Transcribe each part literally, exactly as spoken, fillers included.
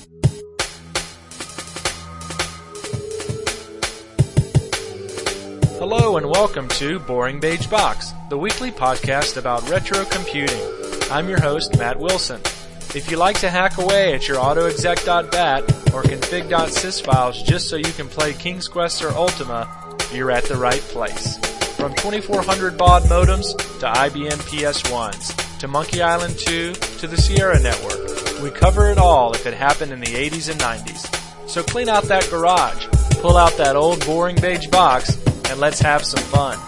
Hello and welcome to Boring Beige Box, the weekly podcast about retro computing. I'm your host, Matt Wilson. If you like to hack away at your autoexec dot bat or config dot sys files just so you can play King's Quest or Ultima, you're at the right place. From twenty-four hundred baud modems to I B M P S ones, to Monkey Island two, to the Sierra Network, we cover it all if it happened in the eighties and nineties. So clean out that garage, pull out that old boring beige box, and let's have some fun.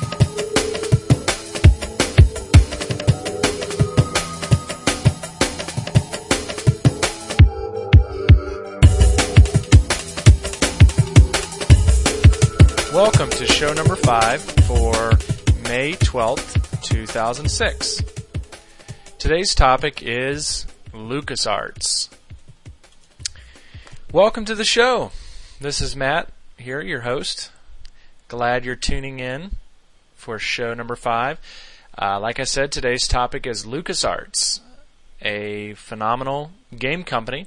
Welcome to show number five for May twelfth, two thousand six. Today's topic is LucasArts. Welcome to the show. This is Matt here, your host. Glad you're tuning in for show number five. Uh, like I said, today's topic is LucasArts, a phenomenal game company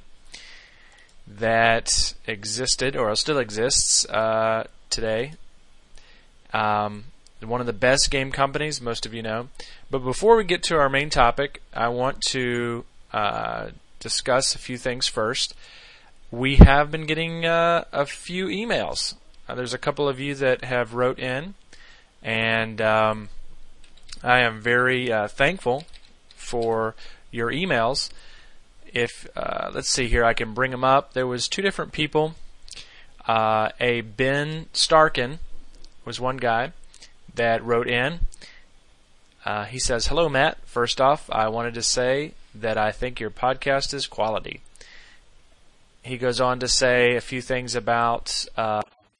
that existed or still exists uh, today. Um, one of the best game companies, most of you know. But before we get to our main topic, I want to uh, discuss a few things first. We have been getting uh, a few emails. Uh, there's a couple of you that have wrote in, and um, I am very uh, thankful for your emails. If uh, let's see here, I can bring them up. There was two different people. Uh, a Ben Starkin was one guy that wrote in. Uh, he says, "Hello, Matt. First off, I wanted to say that I think your podcast is quality." He goes on to say a few things about uh,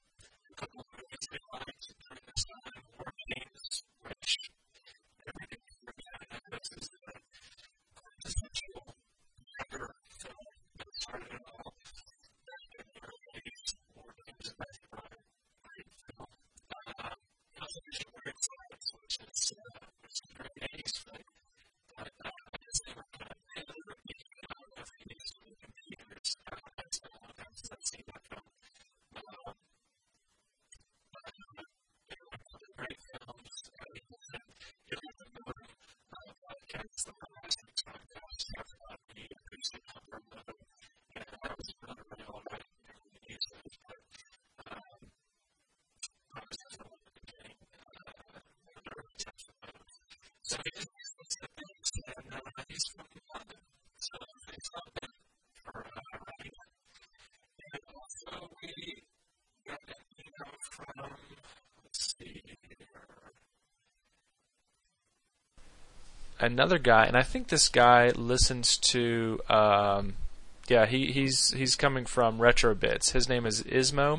another guy, and I think this guy listens to, um, yeah, he, he's he's coming from RetroBits. His name is Ismo.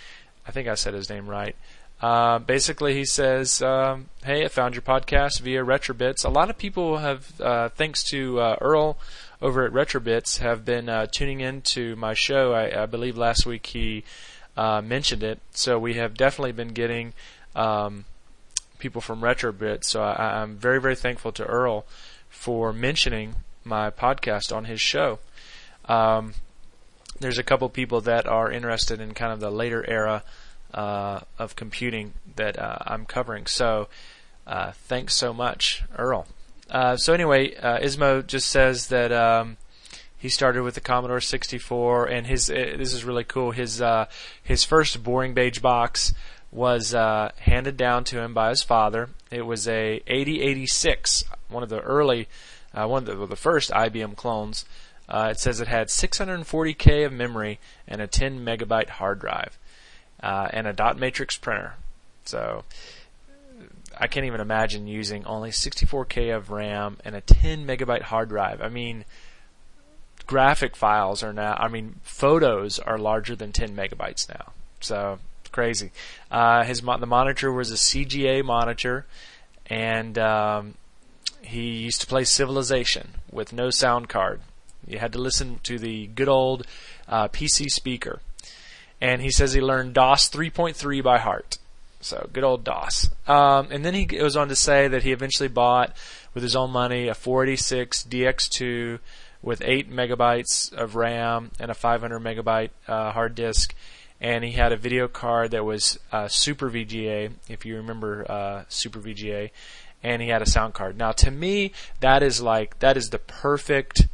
I think I said his name right. Uh, basically, he says, um, "Hey, I found your podcast via RetroBits. A lot of people have, uh, thanks to uh, Earl over at RetroBits, have been uh, tuning in to my show. I, I believe last week he uh, mentioned it. So we have definitely been getting um, people from RetroBits. So I, I'm very, very thankful to Earl for mentioning my podcast on his show. Um, there's a couple people that are interested in kind of the later era Uh, of computing that uh, I'm covering. So uh, thanks so much, Earl. Uh, so anyway, uh, Ismo just says that um, he started with the Commodore sixty-four, and his uh, this is really cool. His uh, his first boring beige box was uh, handed down to him by his father. It was a eighty eighty-six, one of the early, uh, one of the, the first I B M clones. Uh, it says it had six hundred forty K of memory and a ten megabyte hard drive. Uh, and a dot matrix printer. So I can't even imagine using only sixty-four K of RAM and a ten megabyte hard drive. I mean, graphic files are now, I mean, photos are larger than ten megabytes now. So it's crazy. Uh, his the monitor was a C G A monitor, and um, he used to play Civilization with no sound card. You had to listen to the good old uh, P C speaker. And he says he learned DOS three point three by heart. So, good old DOS. Um, and then he goes on to say that he eventually bought, with his own money, a four eighty-six D X two with eight megabytes of RAM and a five hundred megabyte uh, hard disk. And he had a video card that was uh, Super V G A, if you remember uh, Super V G A, and he had a sound card. Now, to me, that is like that is the perfect,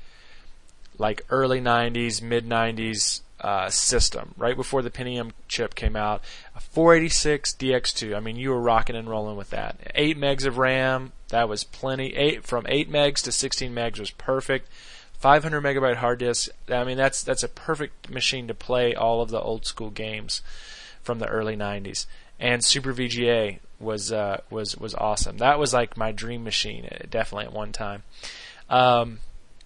like early nineties, mid nineties uh, system. Right before the Pentium chip came out, a four eighty-six D X two. I mean, you were rocking and rolling with that. Eight megs of RAM, that was plenty. Eight from eight megs to sixteen megs was perfect. five hundred megabyte hard disk. I mean, that's that's a perfect machine to play all of the old school games from the early nineties. And Super V G A was uh, was was awesome. That was like my dream machine, definitely at one time. Um,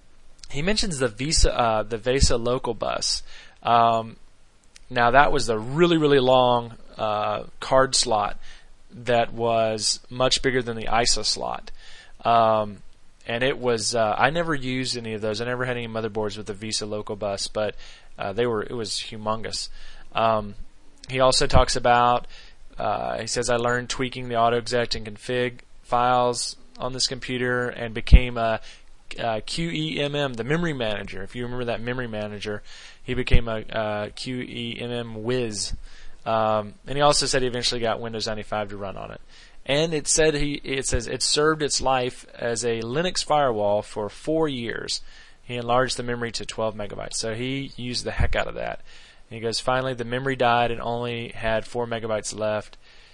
he mentions the Visa uh, the VESA local bus. Um, now that was the really really long uh, card slot that was much bigger than the I S A slot. Um, And it was, uh, I never used any of those. I never had any motherboards with the VESA local bus, but uh, they were, it was humongous. Um, he also talks about, uh, he says, I learned tweaking the AutoExec and config files on this computer and became a, a Q E M M, the memory manager. If you remember that memory manager, he became a, a Q E M M whiz. Um, and he also said he eventually got Windows ninety-five to run on it. And it said he it says it served its life as a Linux firewall for four years. He enlarged the memory to twelve megabytes, so he used the heck out of that. And he goes, finally the memory died and only had four megabytes left,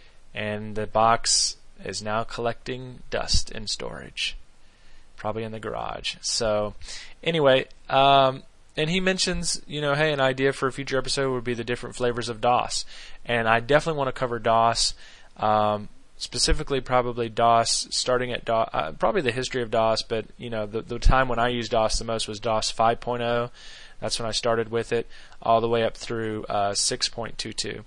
and the box is now collecting dust in storage, probably in the garage. So, anyway, um, and he mentions, you know, hey, an idea for a future episode would be the different flavors of DOS, and I definitely want to cover DOS. Um, Specifically, probably DOS, starting at DOS, uh, probably the history of DOS, but you know, the, the time when I used DOS the most was DOS five point oh. That's when I started with it, all the way up through uh, six point two two.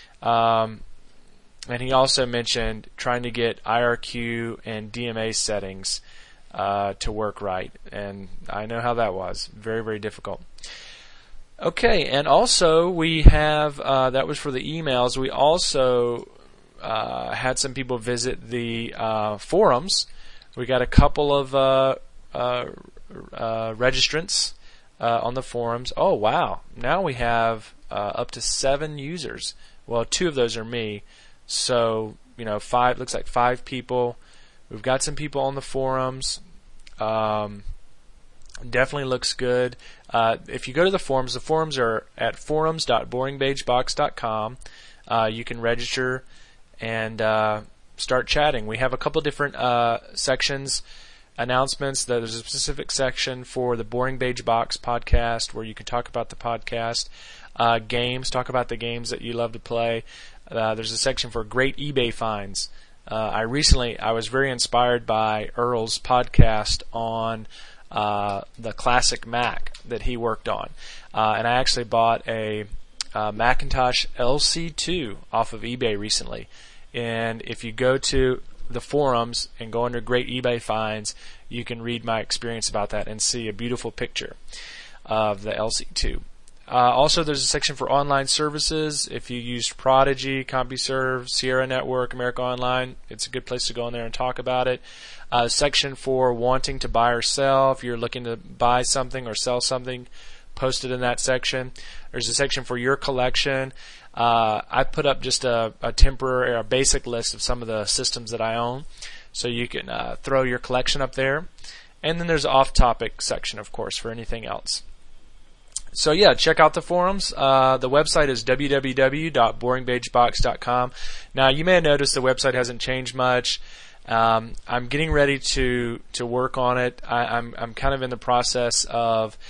Um, and he also mentioned trying to get I R Q and D M A settings uh, to work right, and I know how that was. Very, very difficult. Okay, and also we have, uh, that was for the emails, we also Uh, had some people visit the uh, forums. We got a couple of uh, uh, uh, registrants uh, on the forums. Oh wow! Now we have uh, up to seven users. Well, two of those are me. So you know, five looks like five people. We've got some people on the forums. Um, definitely looks good. Uh, if you go to the forums, the forums are at forums dot boring beige box dot com. Uh, you can register and uh, start chatting. We have a couple different uh, sections, announcements. There's a specific section for the Boring Beige Box podcast where you can talk about the podcast. Uh, games, talk about the games that you love to play. Uh, there's a section for great eBay finds. Uh, I recently, I was very inspired by Earl's podcast on uh, the classic Mac that he worked on. Uh, and I actually bought a uh, Macintosh L C two off of eBay recently. And if you go to the forums and go under Great eBay Finds, you can read my experience about that and see a beautiful picture of the L C two. Uh, also, there's a section for online services. If you used Prodigy, CompuServe, Sierra Network, America Online, it's a good place to go in there and talk about it. Uh, a section for wanting to buy or sell. If you're looking to buy something or sell something, post it in that section. There's a section for your collection. Uh, I put up just a, a temporary, a basic list of some of the systems that I own, so you can uh, throw your collection up there. And then there's an off-topic section, of course, for anything else. So yeah, check out the forums. Uh, the website is w w w dot boring beige box dot com. Now, you may have noticed the website hasn't changed much. Um, I'm getting ready to to work on it. I, I'm I'm kind of in the process of.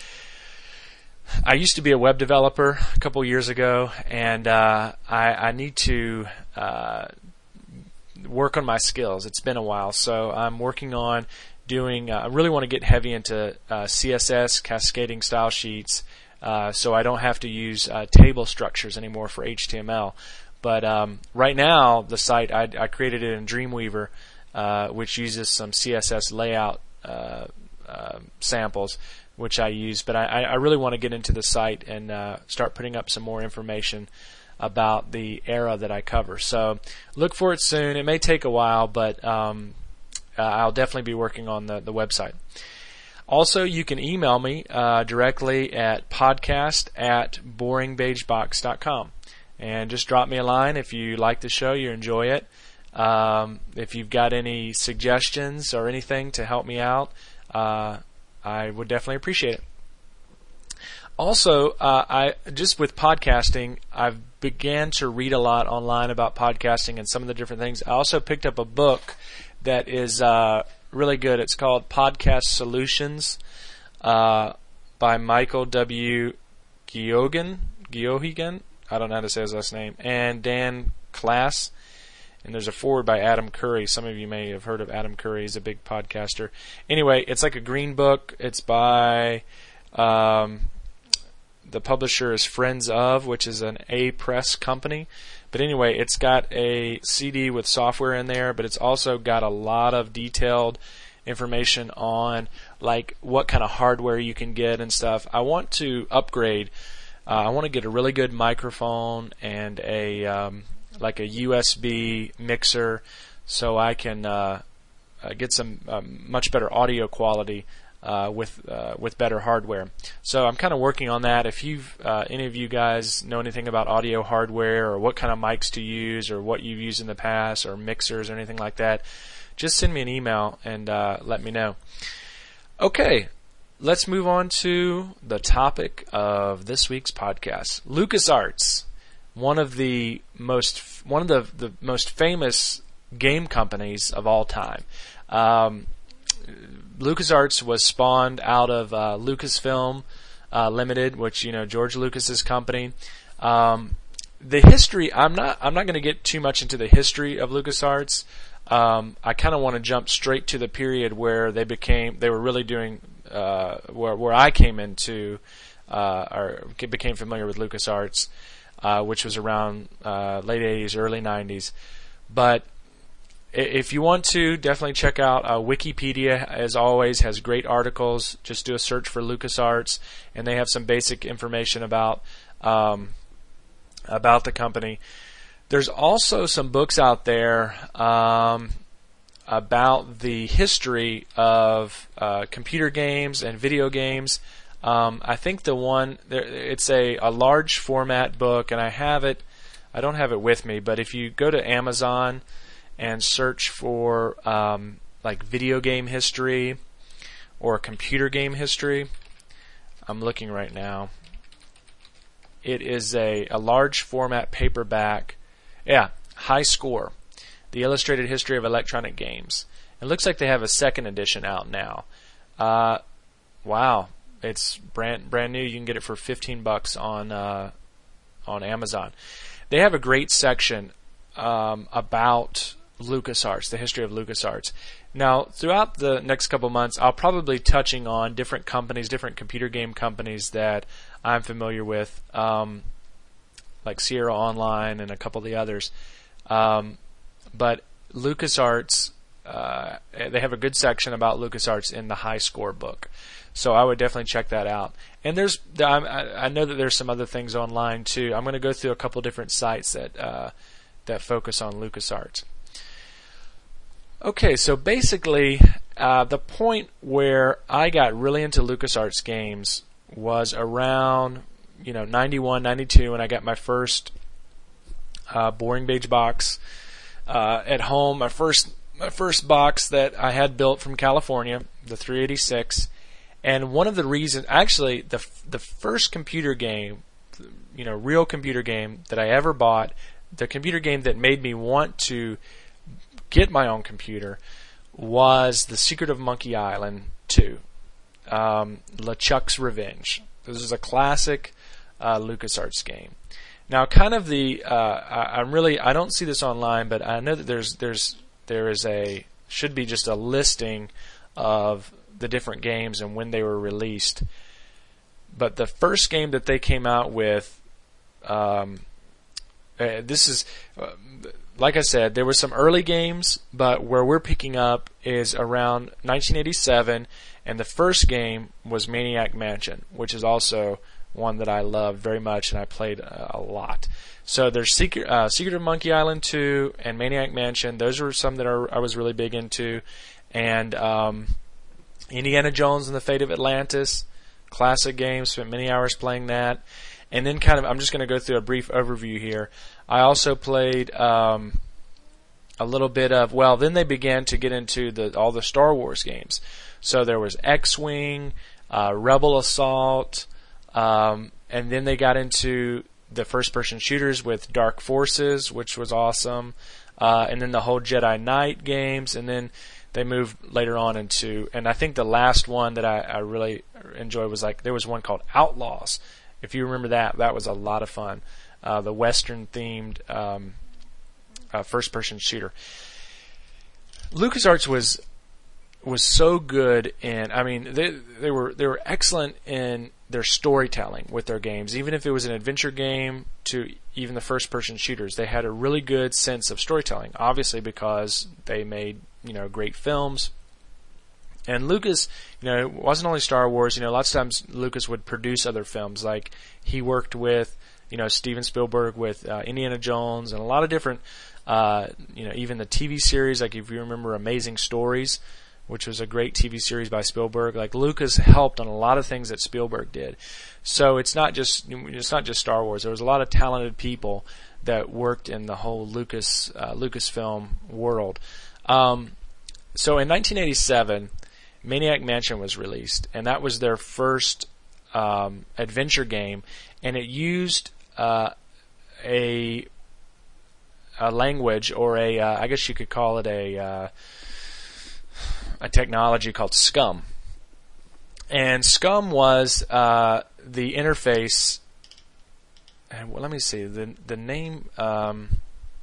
I used to be a web developer a couple years ago, and uh, I, I need to uh, work on my skills. It's been a while, so I'm working on doing. Uh, I really want to get heavy into uh, C S S, cascading style sheets, uh, so I don't have to use uh, table structures anymore for H T M L. But um, right now, the site I, I created it in Dreamweaver, uh, which uses some C S S layout uh, uh, samples, which I use, but I, I really want to get into the site and uh, start putting up some more information about the era that I cover. So look for it soon. It may take a while, but um, uh, I'll definitely be working on the, the website. Also, you can email me uh, directly at podcast at boring beige box dot com. And just drop me a line if you like the show, you enjoy it. Um, if you've got any suggestions or anything to help me out, uh, I would definitely appreciate it. Also, uh, I just with podcasting, I've began to read a lot online about podcasting and some of the different things. I also picked up a book that is uh, really good. It's called Podcast Solutions uh, by Michael W. Geoghegan. Geoghegan. I don't know how to say his last name. And Dan Klass. And there's a foreword by Adam Curry. Some of you may have heard of Adam Curry. He's a big podcaster. Anyway, it's like a green book. It's by... Um, the publisher is Friends Of, which is an A Press company. But anyway, it's got a C D with software in there, but it's also got a lot of detailed information on like what kind of hardware you can get and stuff. I want to upgrade. Uh, I want to get a really good microphone and a um, like a U S B mixer, so I can uh, uh, get some um, much better audio quality. Uh, with uh, with better hardware. So I'm kind of working on that. If you've uh, any of you guys know anything about audio hardware or what kind of mics to use or what you've used in the past or mixers or anything like that, just send me an email and uh, let me know. Okay, let's move on to the topic of this week's podcast. LucasArts, one of the most one of the, the most famous game companies of all time. Um, LucasArts was spawned out of uh, Lucasfilm uh, Limited, which you know George Lucas's company. Um, the history, I'm not, I'm not going to get too much into the history of LucasArts. Um, I kind of want to jump straight to the period where they became, they were really doing, uh, where where I came into, uh, or became familiar with LucasArts, uh, which was around uh, late eighties, early nineties. But if you want to, definitely check out uh, Wikipedia, as always, has great articles. Just do a search for LucasArts, and they have some basic information about um, about the company. There's also some books out there um, about the history of uh, computer games and video games. Um, I think the one, it's a, a large format book, and I have it, I don't have it with me, but if you go to Amazon and search for um, like video game history or computer game history. I'm looking right now. It is a, a large format paperback. Yeah, High Score, The Illustrated History of Electronic Games. It looks like they have a second edition out now. Uh, wow, it's brand brand new. You can get it for fifteen bucks on uh, on Amazon. They have a great section um, about LucasArts, the history of LucasArts. Now, throughout the next couple months, I'll probably be touching on different companies, different computer game companies that I'm familiar with, um, like Sierra Online and a couple of the others. Um, but LucasArts, uh, they have a good section about LucasArts in the High Score book. So I would definitely check that out. And there's, I know that there's some other things online too. I'm going to go through a couple different sites that uh, that focus on LucasArts. Okay, so basically, uh, the point where I got really into LucasArts games was around, you know, ninety-one, ninety-two, when I got my first uh, Boring Beige box uh, at home. My first, my first box that I had built from California, the three eighty-six. And one of the reasons, actually, the the first computer game, you know, real computer game that I ever bought, the computer game that made me want to get my own computer, was The Secret of Monkey Island two, um, LeChuck's Revenge. This is a classic uh, LucasArts game. Now, kind of the, uh, I, I'm really, I don't see this online, but I know that there's, there's, there is a, should be just a listing of the different games and when they were released. But the first game that they came out with, um, uh, this is, uh, like I said, there were some early games, but where we're picking up is around nineteen eighty-seven, and the first game was Maniac Mansion, which is also one that I loved very much and I played uh, a lot. So there's Secret, uh, Secret of Monkey Island two and Maniac Mansion. Those were some that are, I was really big into, and um, Indiana Jones and the Fate of Atlantis, classic game. Spent many hours playing that. And then kind of, I'm just going to go through a brief overview here. I also played um, a little bit of, well, then they began to get into the all the Star Wars games. So there was X-Wing, uh, Rebel Assault, um, and then they got into the first-person shooters with Dark Forces, which was awesome, uh, and then the whole Jedi Knight games, and then they moved later on into, and I think the last one that I, I really enjoyed was like, there was one called Outlaws. If you remember that, that was a lot of fun. Uh, the Western-themed um, uh, first-person shooter. LucasArts was was so good in, I mean, they they were they were excellent in their storytelling with their games. Even if it was an adventure game to even the first-person shooters, they had a really good sense of storytelling. Obviously, because they made, you know, great films. And Lucas, you know, it wasn't only Star Wars. You know, lots of times Lucas would produce other films. Like he worked with, you know, Steven Spielberg with uh, Indiana Jones and a lot of different, uh, you know, even the T V series. Like if you remember Amazing Stories, which was a great T V series by Spielberg. Like Lucas helped on a lot of things that Spielberg did. So it's not just it's not just Star Wars. There was a lot of talented people that worked in the whole Lucas uh, Lucasfilm world. Um, so in nineteen eighty-seven. Maniac Mansion was released, and that was their first um, adventure game, and it used uh, a a language or a uh, I guess you could call it a uh, a technology called SCUM. And SCUM was uh, the interface. And well, let me see the the name. Um,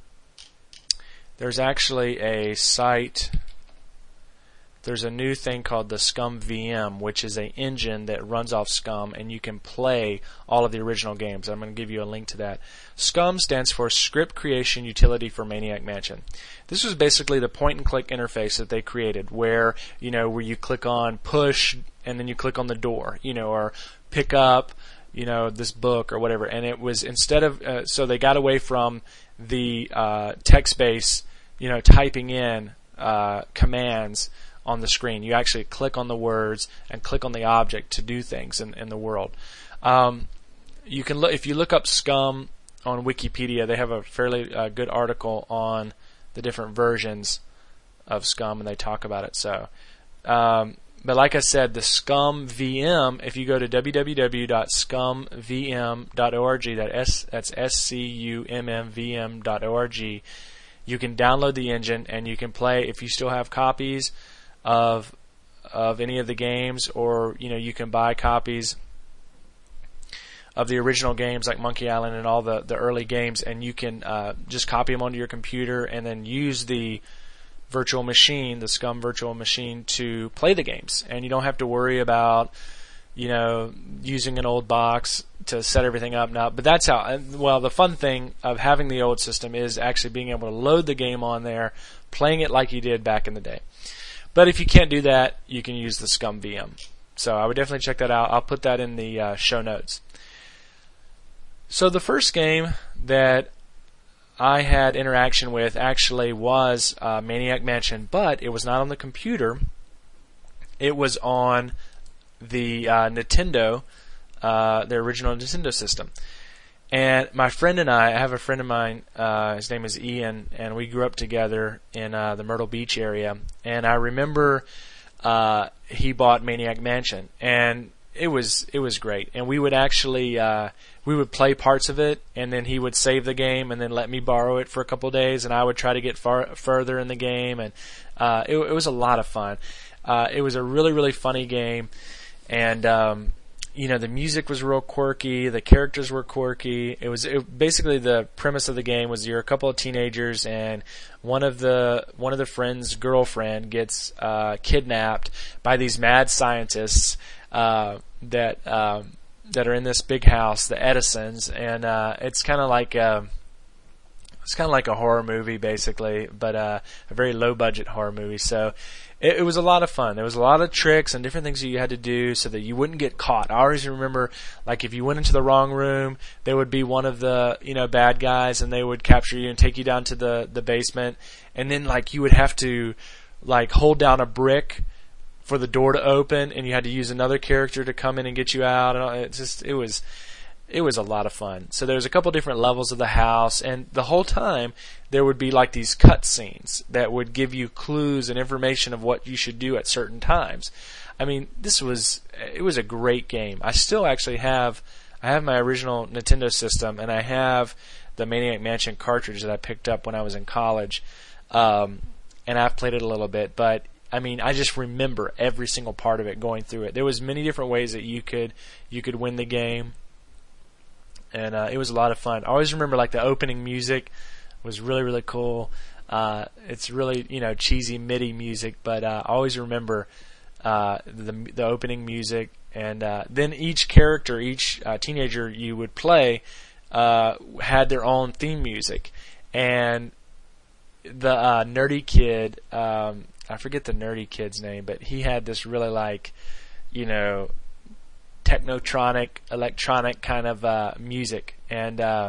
there's actually a site. There's a new thing called the SCUM V M, which is an engine that runs off SCUM, and you can play all of the original games. I'm going to give you a link to that. SCUM stands for Script Creation Utility for Maniac Mansion. This was basically the point-and-click interface that they created, where you know where you click on push and then you click on the door, you know, or pick up, you know, this book or whatever. And it was instead of uh, so they got away from the uh, text-based, you know, typing in uh, commands on the screen. You actually click on the words and click on the object to do things in, in the world. Um, you can look if you look up SCUM on Wikipedia. They have a fairly uh, good article on the different versions of SCUM, and they talk about it. So, um, but like I said, the SCUM V M. If you go to w w w dot scum v m dot org, that s that's s c u m m v m dot org, you can download the engine and you can play. If you still have copies of of any of the games, or you know you can buy copies of the original games like Monkey Island and all the, the early games, and you can uh, just copy them onto your computer and then use the virtual machine, the SCUM virtual machine, to play the games. And you don't have to worry about you know using an old box to set everything up now. But that's how, well, the fun thing of having the old system is actually being able to load the game on there, playing it like you did back in the day. But if you can't do that, you can use the SCUM V M. So I would definitely check that out. I'll put that in the uh, show notes. So the first game that I had interaction with actually was uh, Maniac Mansion, but it was not on the computer. It was on the uh, Nintendo, uh, the original Nintendo system. And my friend and I, I have a friend of mine, uh, his name is Ian, and we grew up together in uh, the Myrtle Beach area. And I remember uh, he bought Maniac Mansion, and it was it was great. And we would actually uh, we would play parts of it, and then he would save the game, and then let me borrow it for a couple of days, and I would try to get far further in the game, and uh, it, it was a lot of fun. Uh, it was a really really funny game, and um, you know, the music was real quirky, the characters were quirky. It was it, basically the premise of the game was you're a couple of teenagers, and one of the one of the friends' girlfriend gets uh, kidnapped by these mad scientists uh, that um, that are in this big house, the Edisons, and uh, it's kind of like a, it's kind of like a horror movie basically, but uh, a very low budget horror movie. So. It, it was a lot of fun. There was a lot of tricks and different things that you had to do so that you wouldn't get caught. I always remember, like, if you went into the wrong room, there would be one of the, you know, bad guys, and they would capture you and take you down to the, the basement. And then, like, you would have to, like, hold down a brick for the door to open, and you had to use another character to come in and get you out. And it just it was it was a lot of fun. So there's a couple different levels of the house, and the whole time there would be like these cut scenes that would give you clues and information of what you should do at certain times. I mean, this was it was a great game. I still actually have I have my original Nintendo system, and I have the Maniac Mansion cartridge that I picked up when I was in college, um, and I've played it a little bit. But I mean, I just remember every single part of it, going through it. There was many different ways that you could you could win the game, and uh, it was a lot of fun. I always remember like the opening music was really really cool. Uh, it's really you know cheesy MIDI music, but uh, I always remember uh, the the opening music. And uh, then each character, each uh, teenager you would play, uh, had their own theme music. And the uh, nerdy kid, um, I forget the nerdy kid's name, but he had this really like, you know, technotronic, electronic kind of uh, music. And uh,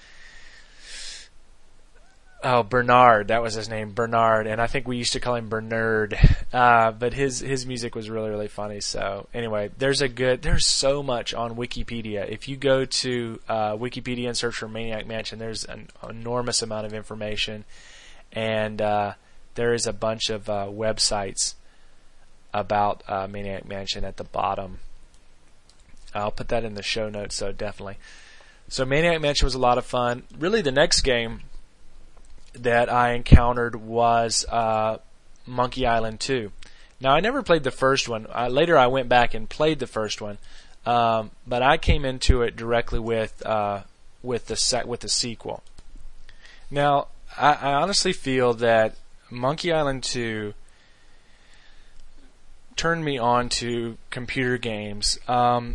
oh, Bernard, that was his name, Bernard, and I think we used to call him Bernard. Uh, but his his music was really really funny. So anyway, there's a good, there's so much on Wikipedia. If you go to uh, Wikipedia and search for Maniac Mansion, there's an enormous amount of information, and uh, there is a bunch of uh, websites about uh, Maniac Mansion at the bottom. I'll put that in the show notes, so definitely. So Maniac Mansion was a lot of fun. Really, the next game that I encountered was uh, Monkey Island two. Now, I never played the first one. Uh, later, I went back and played the first one, um, but I came into it directly with uh, with the set with the sequel. Now, I, I honestly feel that Monkey Island two turned me on to computer games. Um,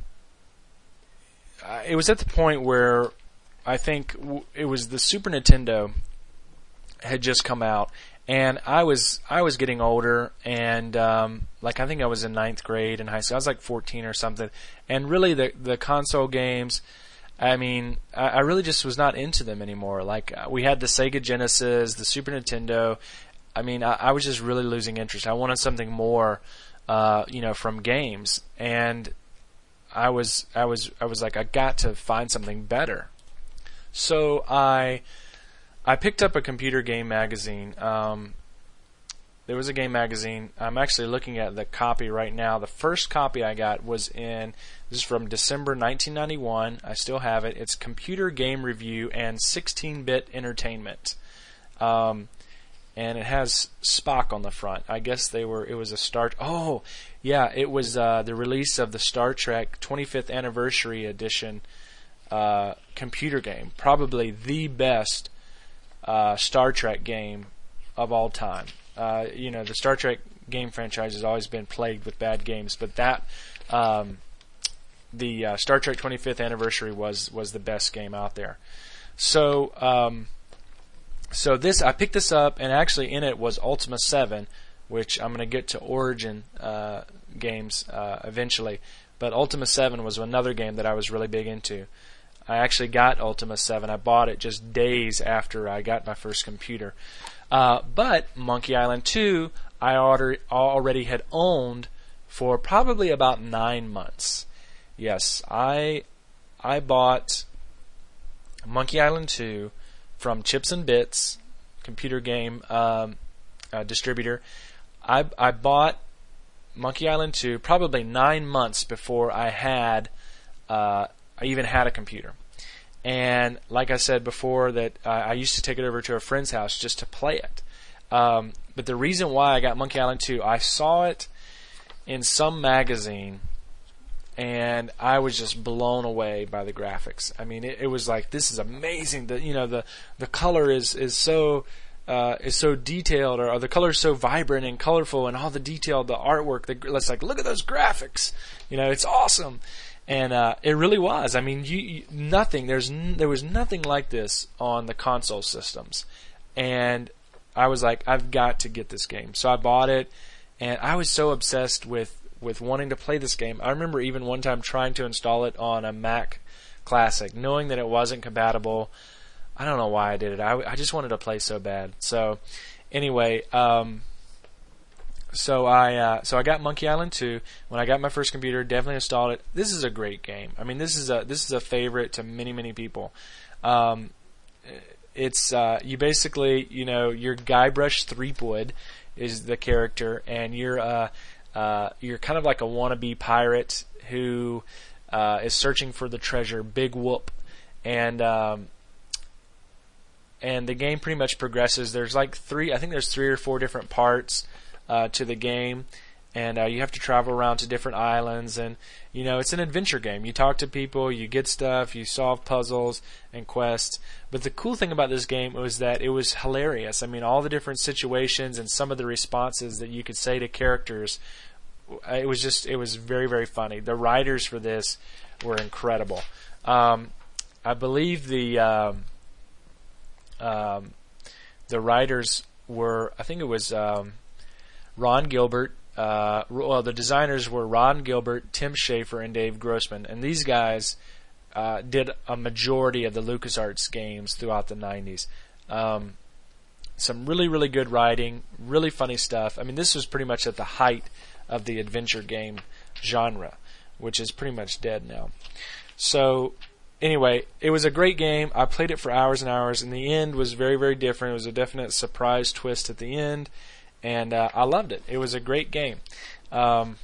it was at the point where I think w- it was the Super Nintendo had just come out, and I was I was getting older, and um, like I think I was in ninth grade in high school. I was like fourteen or something, and really the the console games, I mean, I, I really just was not into them anymore. Like we had the Sega Genesis, the Super Nintendo. I mean, I, I was just really losing interest. I wanted something more, uh, you know, from games, and I was I was I was like I got to find something better. So I. I picked up a computer game magazine. Um, there was a game magazine. I'm actually looking at the copy right now. The first copy I got was in, this is from December nineteen ninety-one. I still have it. It's Computer Game Review and sixteen-bit Entertainment. Um, and it has Spock on the front. I guess they were, it was a Star, oh, yeah, it was uh, the release of the Star Trek twenty-fifth Anniversary Edition uh, computer game. Probably the best Uh, Star Trek game of all time. Uh, you know, the Star Trek game franchise has always been plagued with bad games, but that um, the uh, Star Trek twenty-fifth Anniversary was was the best game out there. So, um, so this I picked this up, and actually in it was Ultima seven, which I'm going to get to Origin uh, games uh, eventually. But Ultima seven was another game that I was really big into. I actually got Ultima seven. I bought it just days after I got my first computer. Uh, but Monkey Island two, I order, already had owned for probably about nine months. Yes, I I bought Monkey Island two from Chips and Bits, computer game um, uh, distributor. I I bought Monkey Island two probably nine months before I had. Uh, I even had a computer. And like I said before, that uh, I used to take it over to a friend's house just to play it. Um, but the reason why I got Monkey Island two, I saw it in some magazine, and I was just blown away by the graphics. I mean, it, it was like, this is amazing. The you know the the color is is so uh, is so detailed, or, or the color is so vibrant and colorful, and all the detail, the artwork. The, it's like, look at those graphics. You know, it's awesome. And uh, it really was. I mean, you, you, nothing. There's n- there was nothing like this on the console systems, and I was like, I've got to get this game. So I bought it, and I was so obsessed with, with wanting to play this game. I remember even one time trying to install it on a Mac Classic, knowing that it wasn't compatible. I don't know why I did it. I, I just wanted to play so bad. So anyway, um, so I uh, so I got Monkey Island two when I got my first computer. Definitely installed it. This is a great game. I mean, this is a this is a favorite to many many people. Um, it's uh, you basically you know you're Guybrush Threepwood is the character, and you're uh, uh, you're kind of like a wannabe pirate who uh, is searching for the treasure, Big Whoop, and um, and the game pretty much progresses. There's like three, I think there's three or four different parts uh, to the game, and uh, you have to travel around to different islands, and you know it's an adventure game. You talk to people, you get stuff, you solve puzzles and quests. But the cool thing about this game was that it was hilarious. I mean, all the different situations and some of the responses that you could say to characters, it was just it was very very funny. The writers for this were incredible. Um, I believe the um, um, the writers were, I think it was um, Ron Gilbert. Uh, well, the designers were Ron Gilbert, Tim Schafer, and Dave Grossman, and these guys uh, did a majority of the LucasArts games throughout the nineties. Um, some really, really good writing, really funny stuff. I mean, this was pretty much at the height of the adventure game genre, which is pretty much dead now. So, anyway, it was a great game. I played it for hours and hours, and the end was very, very different. It was a definite surprise twist at the end. And uh, I loved it. It was a great game. Um,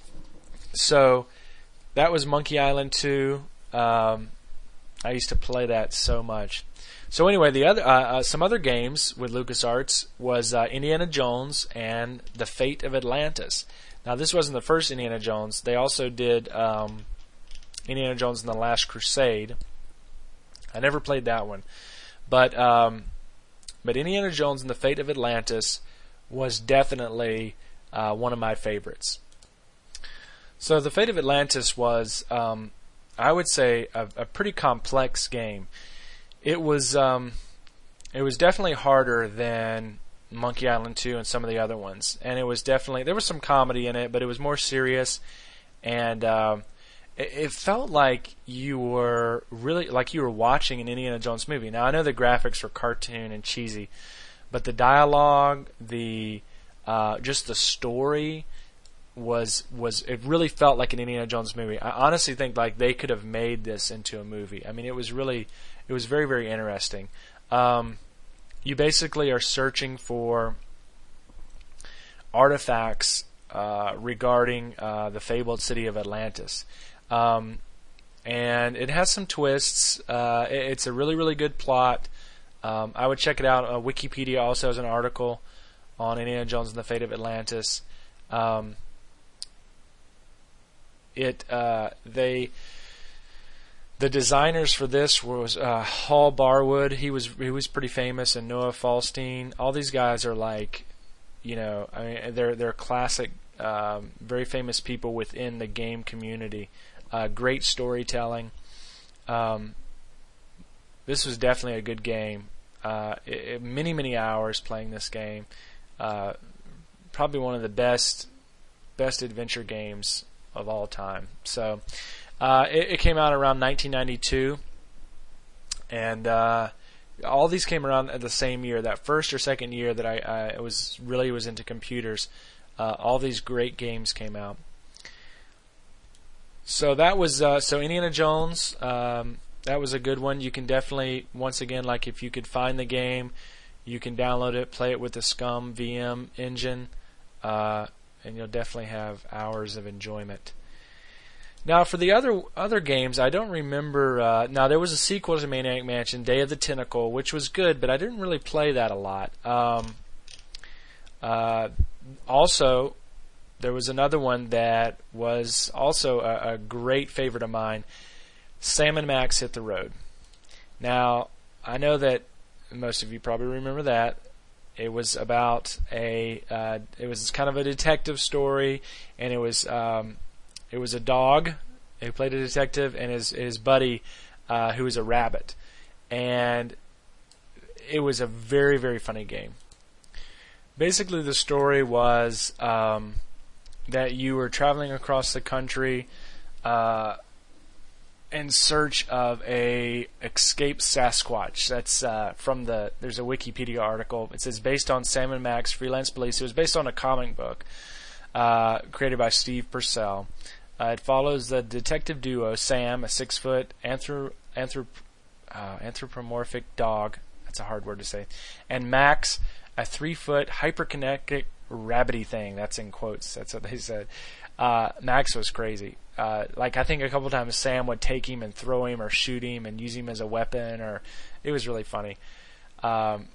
so that was Monkey Island two. Um, I used to play that so much. So anyway, the other uh, uh, some other games with LucasArts was uh, Indiana Jones and The Fate of Atlantis. Now this wasn't the first Indiana Jones. They also did um, Indiana Jones and the Last Crusade. I never played that one, but um, but Indiana Jones and The Fate of Atlantis was definitely uh, one of my favorites. So The Fate of Atlantis was, um, I would say, a, a pretty complex game. It was um, it was definitely harder than Monkey Island two and some of the other ones, and it was definitely, there was some comedy in it, but it was more serious, and uh, it, it felt like you were really like you were watching an Indiana Jones movie. Now I know the graphics were cartoon and cheesy, but the dialogue, the uh, just the story was was it really felt like an Indiana Jones movie. I honestly think like they could have made this into a movie. I mean, it was really, it was very very interesting. Um, you basically are searching for artifacts uh, regarding uh, the fabled city of Atlantis, um, and it has some twists. Uh, it, it's a really really good plot. Um, I would check it out. Uh, Wikipedia also has an article on Indiana Jones and the Fate of Atlantis. Um, it uh, they the designers for this was uh, Hall Barwood. He was he was pretty famous, and Noah Falstein. All these guys are like, you know, I mean, they're they're classic, um, very famous people within the game community. Uh, great storytelling. Um, This was definitely a good game. Uh, it, it, many, many hours playing this game. Uh, probably one of the best, best adventure games of all time. So, uh, it, it came out around nineteen ninety-two, and uh, all these came around at the same year. That first or second year that I, I was really was into computers, uh, all these great games came out. So that was uh, so Indiana Jones. Um, That was a good one. You can definitely, once again, like if you could find the game, you can download it, play it with the SCUM V M engine, uh, and you'll definitely have hours of enjoyment. Now, for the other other games, I don't remember. Uh, now, there was a sequel to Maniac Mansion, Day of the Tentacle, which was good, but I didn't really play that a lot. Um, uh, also, there was another one that was also a, a great favorite of mine. Sam and Max Hit the Road. Now, I know that most of you probably remember that. It was about a, uh, it was kind of a detective story, and it was, um, it was a dog who played a detective and his his buddy, uh, who was a rabbit, and it was a very very funny game. Basically, the story was um, that you were traveling across the country. Uh, in search of a escaped Sasquatch. That's uh, from the. There's a Wikipedia article. It says based on Sam and Max Freelance Police. It was based on a comic book uh, created by Steve Purcell. Uh, it follows the detective duo Sam, a six-foot anthrop- anthrop- uh, anthropomorphic dog. That's a hard word to say. And Max, a three-foot hyperkinetic rabbity thing. That's in quotes. That's what they said. Uh, Max was crazy. Uh, like I think a couple times Sam would take him and throw him or shoot him and use him as a weapon. Or it was really funny. Um,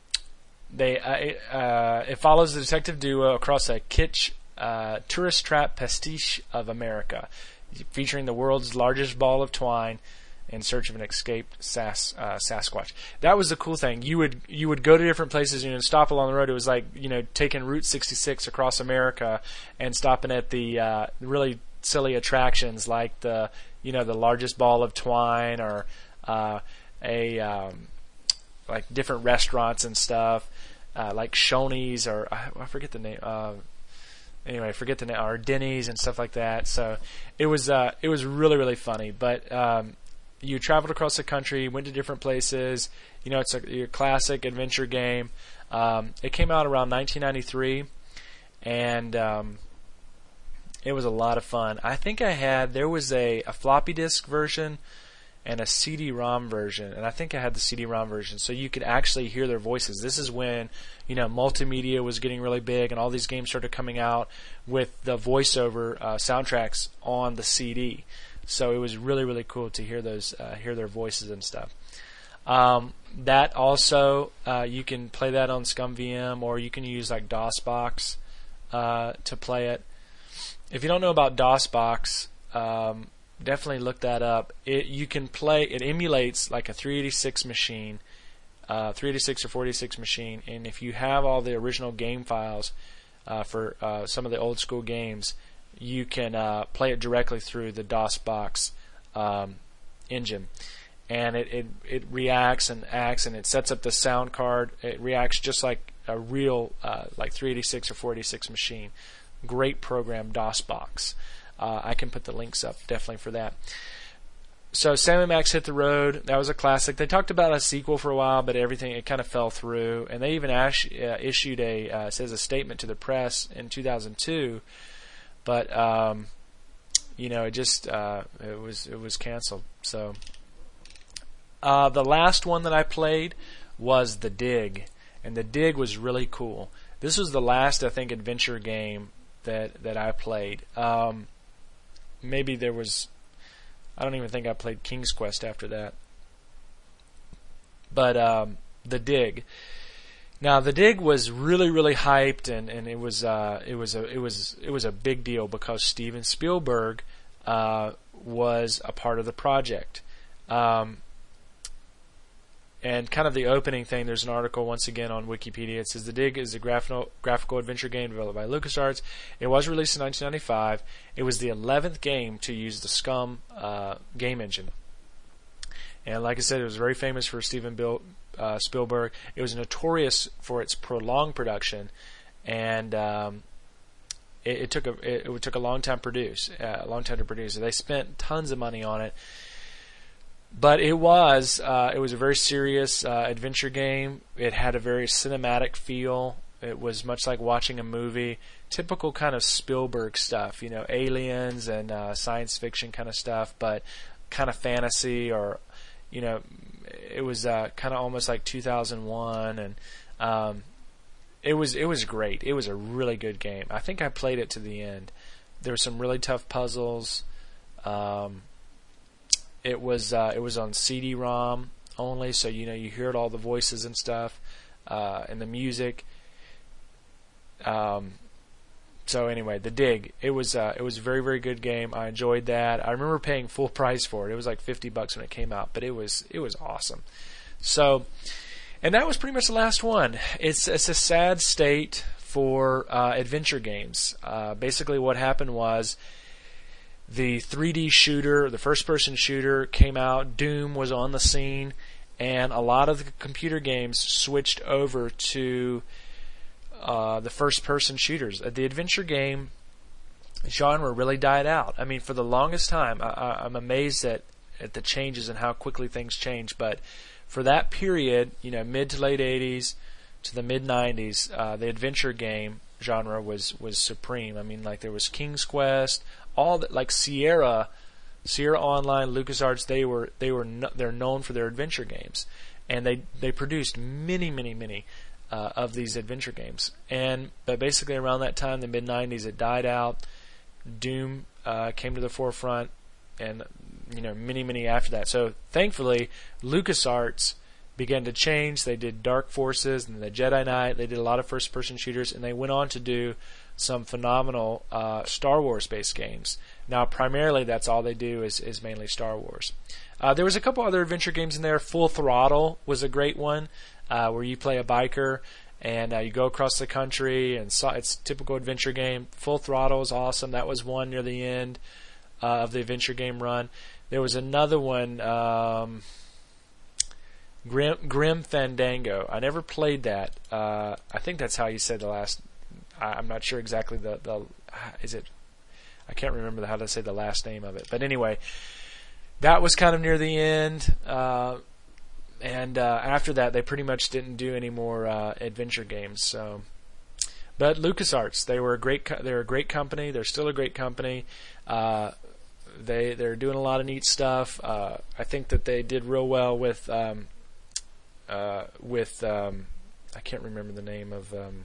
they uh, it, uh, it follows the detective duo across a kitsch uh, tourist trap pastiche of America, featuring the world's largest ball of twine in search of an escaped Sas, uh, Sasquatch. That was the cool thing. You would you would go to different places, you know, stop along the road. It was like, you know, taking Route sixty-six across America and stopping at the uh, really silly attractions like the, you know, the largest ball of twine, or uh, a um, like different restaurants and stuff, uh, like Shoney's, or I, I forget the name. Uh, anyway, I forget the name, or Denny's and stuff like that. So it was uh, it was really really funny, but. Um, You traveled across the country, went to different places. You know, it's a your classic adventure game. Um, it came out around nineteen ninety-three, and um, it was a lot of fun. I think I had there was a, a floppy disk version and a C D-ROM version, and I think I had the C D-ROM version, so you could actually hear their voices. This is when, you know, multimedia was getting really big, and all these games started coming out with the voiceover uh, soundtracks on the C D. So it was really, really cool to hear those, uh, hear their voices and stuff. Um, that also, uh, you can play that on ScumVM, or you can use like DOSBox uh, to play it. If you don't know about DOSBox, um, definitely look that up. It you can play. It emulates like a three eighty-six machine, uh, three eighty-six or four eighty-six machine, and if you have all the original game files uh, for uh, some of the old school games, you can uh, play it directly through the DOSBox um, engine, and it, it it reacts and acts, and it sets up the sound card. It reacts just like a real uh, like three eighty-six or four eighty-six machine. Great program, DOSBox. Uh, I can put the links up definitely for that. So Sam and Max Hit the Road. That was a classic. They talked about a sequel for a while, but everything it kind of fell through, and they even ash, uh, issued a uh, says a statement to the press in two thousand two. But um, you know, it just uh, it was it was canceled. So uh, the last one that I played was The Dig, and The Dig was really cool. This was the last, I think, adventure game that that I played. Um, maybe there was, I don't even think I played King's Quest after that. But um, The Dig. Now, The Dig was really, really hyped, and, and it was uh, it was a it was it was a big deal because Steven Spielberg uh, was a part of the project. Um, and kind of the opening thing, there's an article once again on Wikipedia. It says The Dig is a graphical graphical adventure game developed by LucasArts. It was released in nineteen ninety-five. It was the eleventh game to use the Scum uh, game engine. And like I said, it was very famous for Steven Bill. Uh, Spielberg. It was notorious for its prolonged production, and um, it, it took a it, it took a long time to produce, uh, a long time to produce. They spent tons of money on it, but it was uh, it was a very serious uh, adventure game. It had a very cinematic feel. It was much like watching a movie, typical kind of Spielberg stuff, you know, aliens and uh, science fiction kind of stuff, but kind of fantasy, or you know. It was uh, kind of almost like two thousand one, and um, it was it was great. It was a really good game. I think I played it to the end. There were some really tough puzzles. Um, it was uh, it was on C D-ROM only, so you know you heard all the voices and stuff, uh, and the music. Um, so anyway, The Dig. It was uh, it was a very very good game. I enjoyed that. I remember paying full price for it. It was like fifty bucks when it came out, but it was it was awesome. So, and that was pretty much the last one. It's it's a sad state for uh, adventure games. Uh, basically, what happened was the three D shooter, the first person shooter came out. Doom was on the scene, and a lot of the computer games switched over to Uh, the first-person shooters. Uh, the adventure game genre really died out. I mean, for the longest time, I, I, I'm amazed that at the changes and how quickly things change. But for that period, you know, mid to late eighties to the mid nineties, uh, the adventure game genre was was supreme. I mean, like there was King's Quest, all that, like Sierra, Sierra Online, LucasArts. They were they were no, they're known for their adventure games, and they they produced many many many uh, of these adventure games. And but basically around that time, the mid nineties, it died out. Doom uh, came to the forefront, and you know many many after that. So thankfully, LucasArts began to change. They did Dark Forces and the Jedi Knight. They did a lot of first-person shooters, and they went on to do some phenomenal uh, Star Wars-based games. Now, primarily, that's all they do is, is mainly Star Wars. Uh, there was a couple other adventure games in there. Full Throttle was a great one, uh, where you play a biker and uh, you go across the country, and so, it's a typical adventure game. Full Throttle is awesome. That was one near the end uh, of the adventure game run. There was another one. Um, Grim, Grim Fandango. I never played that. Uh, I think that's how you said the last. I, I'm not sure exactly the, the. Is it? I can't remember how to say the last name of it. But anyway, that was kind of near the end. Uh, and uh, after that, they pretty much didn't do any more uh, adventure games. So, but LucasArts, they were a great. Co- they're a great company. They're still a great company. Uh, they they're doing a lot of neat stuff. Uh, I think that they did real well with. Um, Uh, with um, I can't remember the name of um,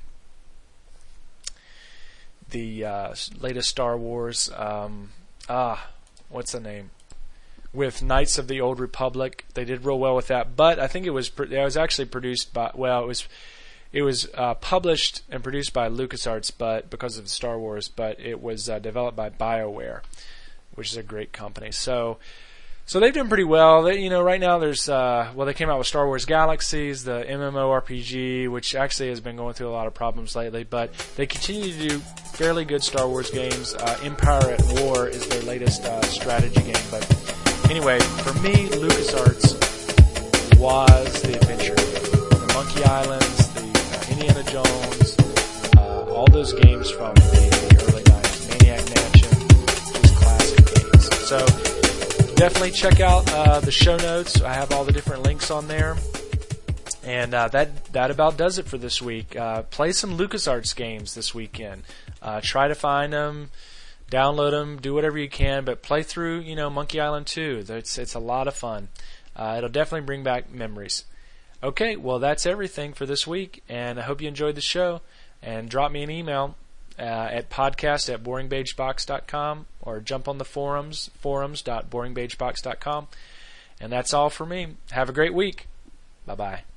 the uh, latest Star Wars. Um, ah, what's the name? With Knights of the Old Republic, they did real well with that. But I think it was it was actually produced by well, it was it was uh, published and produced by LucasArts, but because of Star Wars, but it was uh, developed by BioWare, which is a great company. So. So they've done pretty well. They, you know, right now there's uh, well, they came out with Star Wars Galaxies, the MMORPG, which actually has been going through a lot of problems lately. But they continue to do fairly good Star Wars games. Uh, Empire at War is their latest uh, strategy game. But anyway, for me, LucasArts was the adventure, the Monkey Islands, the uh, Indiana Jones, uh, all those games from the, the early nineties, Maniac Mansion, just classic games. So. Definitely check out uh, the show notes. I have all the different links on there. And uh, that that about does it for this week. Uh, play some LucasArts games this weekend. Uh, try to find them, download them, do whatever you can. But play through, you know, Monkey Island two. It's it's a lot of fun. Uh, it'll definitely bring back memories. Okay, well that's everything for this week, and I hope you enjoyed the show. And drop me an email. Uh, at podcast at boring beige box dot com or jump on the forums, forums dot boring beige box dot com. And that's all for me. Have a great week. Bye-bye.